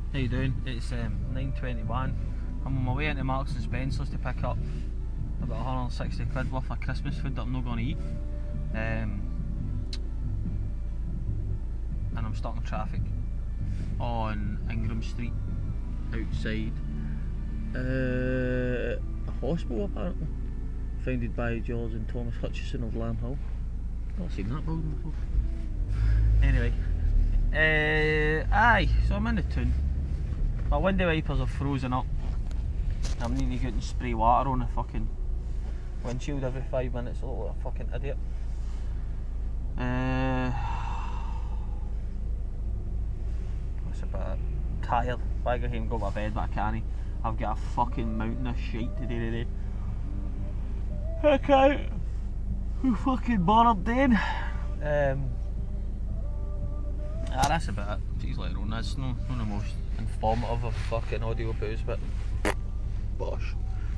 How you doing? It's 9:21. I'm on my way into Marks and Spencer's to pick up about 160 quid worth of Christmas food that I'm not going to eat. And I'm stuck in traffic on Ingram Street outside a hospital apparently, founded by George and Thomas Hutchison of Lamb Hill. Not seen that building before. Anyway, aye, so I'm in the town. My window wipers are frozen up. I'm needing to go out and spray water on the fucking windshield every 5 minutes. I look like a fucking idiot. What's about tired? I go home and go to bed, but I can't. I've got a fucking mountain of shite to do today. I can't. I'm fucking bothered then. That's about it. Jeez, later on. That's not the most informative of fucking audio booze, but